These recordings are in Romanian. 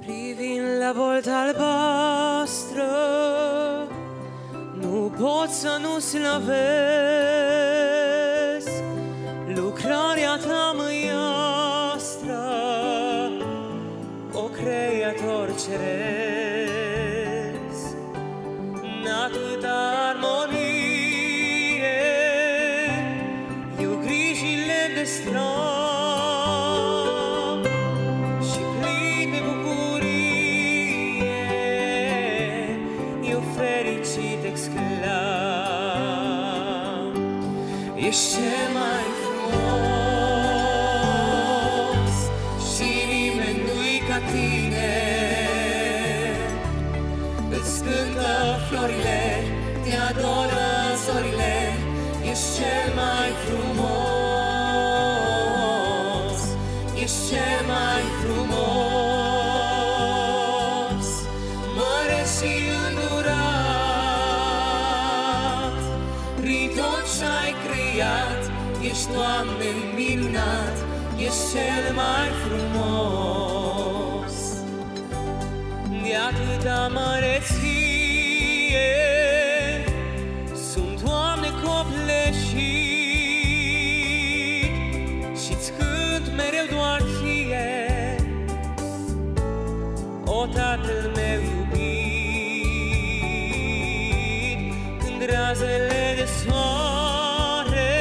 Privind la volta albastră, nu pot să nu slăvesc lucrarea ta măiastră, o creator ceresc. N-atâta armonie eu grijile de stram și plin de bucurie eu fericit exclam: ești cel mai frumos și nimeni nu-i ca tine. Îți cântă florile, te adoră zorile, ești cel mai frumos, ești cel mai frumos, măreț și îndurat. Prin tot ce-ai creat, ești, Doamne, minunat, ești cel mai frumos. De atâta măreție sunt, Doamne, copleșit și-ți cânt mereu doar ție, o Tatăl meu iubit. Când razele de soare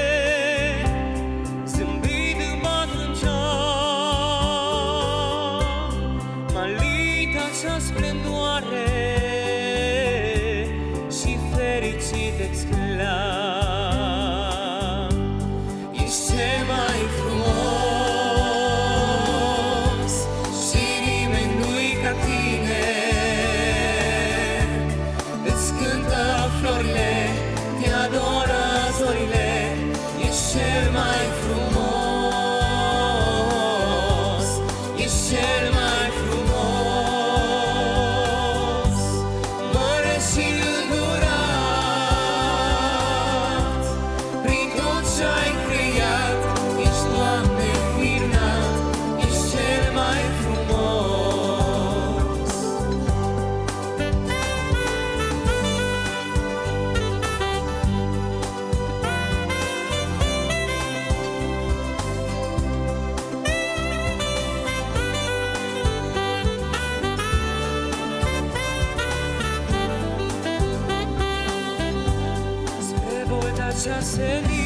zâmbit îmi bat în geam, malita cea splendoare și fericit exclam: ești cel mai frumos și nimeni nu-i ca tine. Îți cântă florile, te adoră zorile, ești cel mai frumos, ești cel mai frumos, măreț și îndurat. Prin tot ce-ai creat, ești, Doamne, minunat, ești cel mai frumos. Spre volta cea senină